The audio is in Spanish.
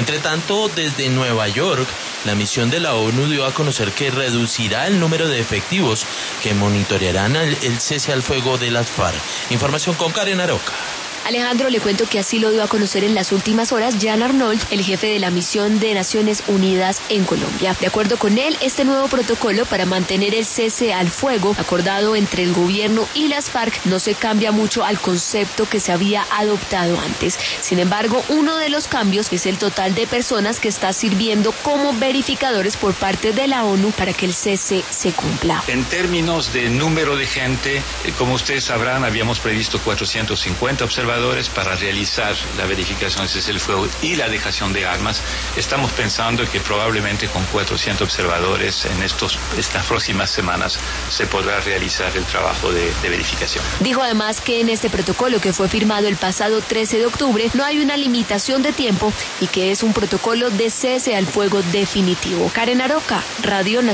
Entre tanto, desde Nueva York, la misión de la ONU dio a conocer que reducirá el número de efectivos que monitorearán el cese al fuego de las FARC. Información con Karen Aroca. Alejandro, le cuento que así lo dio a conocer en las últimas horas Jan Arnold, el jefe de la misión de Naciones Unidas en Colombia. De acuerdo con él, este nuevo protocolo para mantener el cese al fuego acordado entre el gobierno y las FARC no se cambia mucho al concepto que se había adoptado antes. Sin embargo, uno de los cambios es el total de personas que está sirviendo como verificadores por parte de la ONU para que el cese se cumpla. En términos de número de gente, como ustedes sabrán, habíamos previsto 450 observadores para realizar la verificación del cese del fuego y la dejación de armas. Estamos pensando que probablemente con 400 observadores en estas próximas semanas se podrá realizar el trabajo de verificación. Dijo además que en este protocolo que fue firmado el pasado 13 de octubre no hay una limitación de tiempo y que es un protocolo de cese al fuego definitivo. Karen Aroca, Radio Nacional.